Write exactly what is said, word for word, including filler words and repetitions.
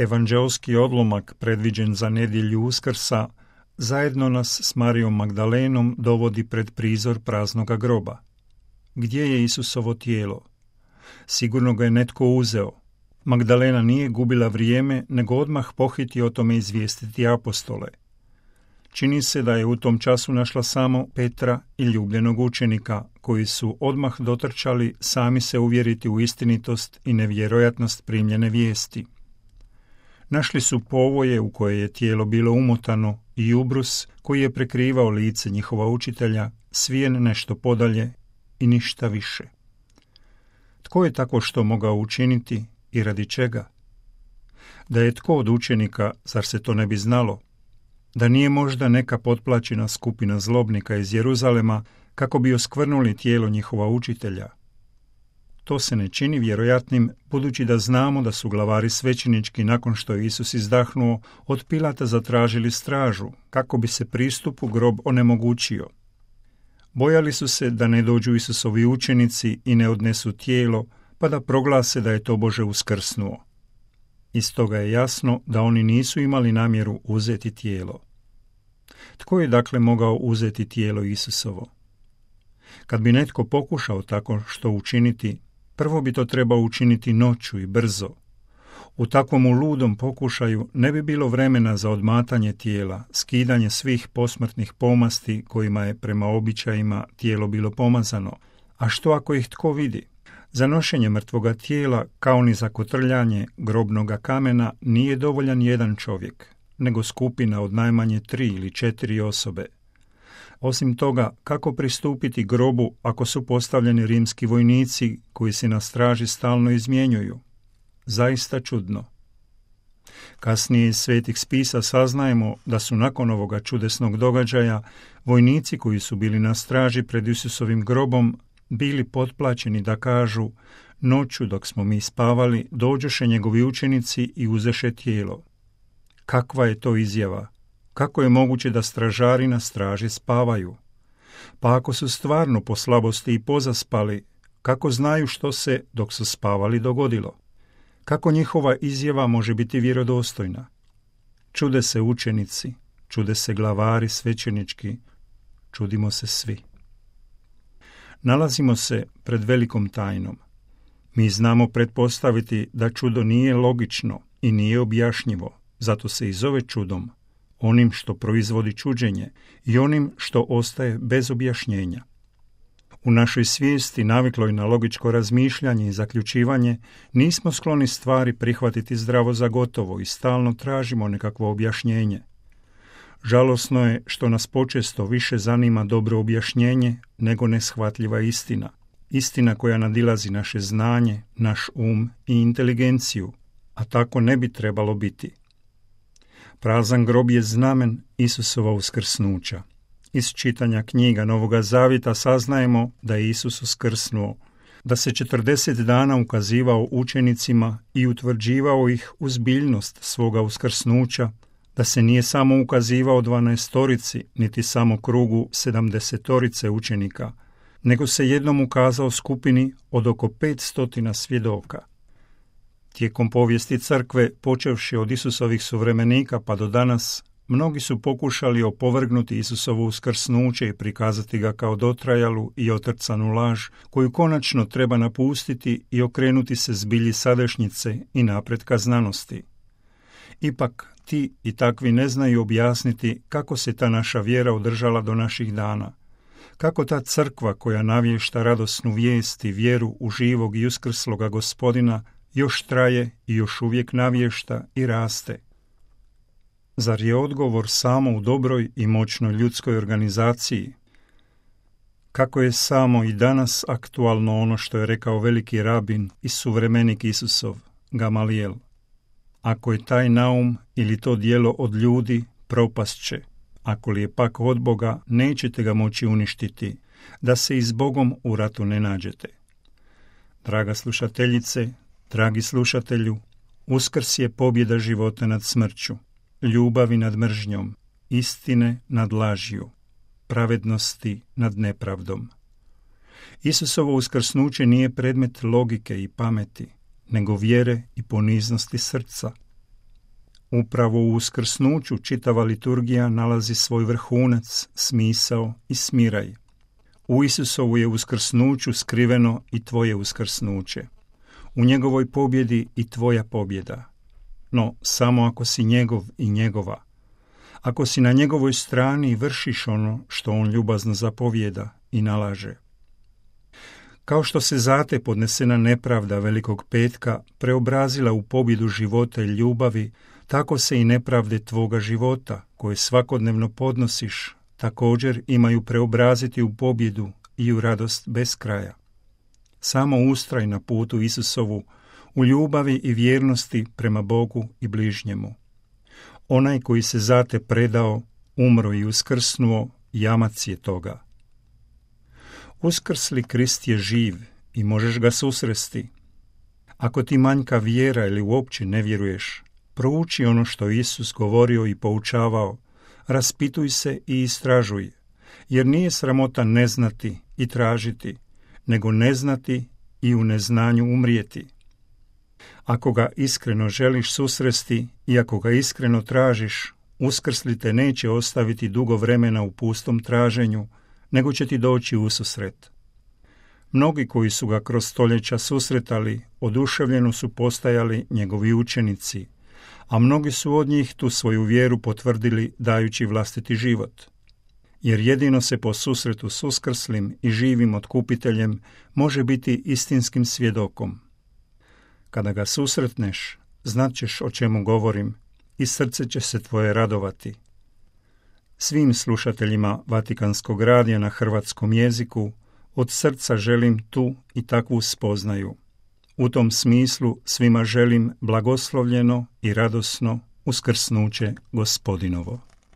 evanđelski odlomak predviđen za nedjelju Uskrsa zajedno nas s Marijom Magdalenom dovodi pred prizor praznoga groba. Gdje je Isusovo tijelo? Sigurno ga je netko uzeo. Magdalena nije gubila vrijeme, nego odmah pohiti o tome izvijestiti apostole. Čini se da je u tom času našla samo Petra i ljubljenog učenika, koji su odmah dotrčali sami se uvjeriti u istinitost i nevjerojatnost primljene vijesti. Našli su povoje u koje je tijelo bilo umotano i ubrus koji je prekrivao lice njihova učitelja, svijen nešto podalje i ništa više. Tko je tako što mogao učiniti i radi čega? Da je tko od učenika, zar se to ne bi znalo? Da nije možda neka potplaćena skupina zlobnika iz Jeruzalema kako bi oskvrnuli tijelo njihova učitelja? To se ne čini vjerojatnim, budući da znamo da su glavari svećenički nakon što je Isus izdahnuo od Pilata zatražili stražu kako bi se pristup u grob onemogućio. Bojali su se da ne dođu Isusovi učenici i ne odnesu tijelo, pa da proglase da je to Bože uskrsnuo. Iz toga je jasno da oni nisu imali namjeru uzeti tijelo. Tko je dakle mogao uzeti tijelo Isusovo? Kad bi netko pokušao tako što učiniti, prvo bi to trebao učiniti noću i brzo. U takvom ludom pokušaju ne bi bilo vremena za odmatanje tijela, skidanje svih posmrtnih pomasti kojima je prema običajima tijelo bilo pomazano. A što ako ih tko vidi? Za nošenje mrtvoga tijela, kao ni za kotrljanje grobnoga kamena, nije dovoljan jedan čovjek, nego skupina od najmanje tri ili četiri osobe. Osim toga, kako pristupiti grobu ako su postavljeni rimski vojnici koji se na straži stalno izmjenjuju? Zaista čudno. Kasnije iz svetih spisa saznajemo da su nakon ovoga čudesnog događaja vojnici koji su bili na straži pred Isusovim grobom bili potplaćeni da kažu: noću dok smo mi spavali, dođoše njegovi učenici i uzeše tijelo. Kakva je to izjava? Kako je moguće da stražari na straži spavaju? Pa ako su stvarno po slabosti i pozaspali, kako znaju što se dok su spavali dogodilo? Kako njihova izjava može biti vjerodostojna? Čude se učenici, čude se glavari svećenički, čudimo se svi. Nalazimo se pred velikom tajnom. Mi znamo pretpostaviti da čudo nije logično i nije objašnjivo, zato se i zove čudom, onim što proizvodi čuđenje i onim što ostaje bez objašnjenja. U našoj svijesti, navikloj na logičko razmišljanje i zaključivanje, nismo skloni stvari prihvatiti zdravo za gotovo i stalno tražimo nekakvo objašnjenje. Žalosno je što nas počesto više zanima dobro objašnjenje nego neshvatljiva istina. Istina koja nadilazi naše znanje, naš um i inteligenciju, a tako ne bi trebalo biti. Prazan grob je znamen Isusova uskrsnuća. Iz čitanja knjiga Novoga Zavjeta saznajemo da je Isus uskrsnuo, da se četrdeset dana ukazivao učenicima i utvrđivao ih u zbiljnost svoga uskrsnuća, da se nije samo ukazivao dvanaestorici, niti samo krugu sedamdesetorice učenika, nego se jednom ukazao skupini od oko pet stotina svjedoka. Tijekom povijesti crkve, počevši od Isusovih suvremenika pa do danas, mnogi su pokušali opovrgnuti Isusovo uskrsnuće i prikazati ga kao dotrajalu i otrcanu laž, koju konačno treba napustiti i okrenuti se zbilji sadašnjice i napretka znanosti. Ipak, ti i takvi ne znaju objasniti kako se ta naša vjera održala do naših dana. Kako ta crkva koja navješta radosnu vijest i vjeru u živog i uskrsloga Gospodina još traje i još uvijek navješta i raste. Zar je odgovor samo u dobroj i moćnoj ljudskoj organizaciji? Kako je samo i danas aktualno ono što je rekao veliki rabin i suvremenik Isusov, Gamalijel: ako je taj naum ili to djelo od ljudi, propast će. Ako li je pak od Boga, nećete ga moći uništiti, da se i s Bogom u ratu ne nađete. Draga slušateljice, dragi slušatelju, Uskrs je pobjeda života nad smrću, ljubavi nad mržnjom, istine nad lažju, pravednosti nad nepravdom. Isusovo uskrsnuće nije predmet logike i pameti, nego vjere i poniznosti srca. Upravo u uskrsnuću čitava liturgija nalazi svoj vrhunac, smisao i smiraj. U Isusovu je uskrsnuću skriveno i tvoje uskrsnuće. U njegovoj pobjedi i tvoja pobjeda. No, samo ako si njegov i njegova. Ako si na njegovoj strani i vršiš ono što on ljubazno zapovjeda i nalaže. Kao što se zate podnesena nepravda Velikog petka preobrazila u pobjedu života i ljubavi, tako se i nepravde tvoga života, koje svakodnevno podnosiš, također imaju preobraziti u pobjedu i u radost bez kraja. Samo ustraj na putu Isusovu, u ljubavi i vjernosti prema Bogu i bližnjemu. Onaj koji se za te predao, umro i uskrsnuo, jamac je toga. Uskrsli Krist je živ i možeš ga susresti. Ako ti manjka vjera ili uopće ne vjeruješ, prouči ono što Isus govorio i poučavao, raspituj se i istražuj, jer nije sramota ne znati i tražiti, nego ne znati i u neznanju umrijeti. Ako ga iskreno želiš susresti i ako ga iskreno tražiš, uskrsli te neće ostaviti dugo vremena u pustom traženju, nego će ti doći ususret. Mnogi koji su ga kroz stoljeća susretali, oduševljeno su postajali njegovi učenici, a mnogi su od njih tu svoju vjeru potvrdili dajući vlastiti život. Jer jedino se po susretu s uskrslim i živim otkupiteljem može biti istinskim svjedokom. Kada ga susretneš, znat ćeš o čemu govorim i srce će se tvoje radovati. Svim slušateljima Vatikanskog radija na hrvatskom jeziku od srca želim tu i takvu spoznaju. U tom smislu svima želim blagoslovljeno i radosno uskrsnuće Gospodinovo.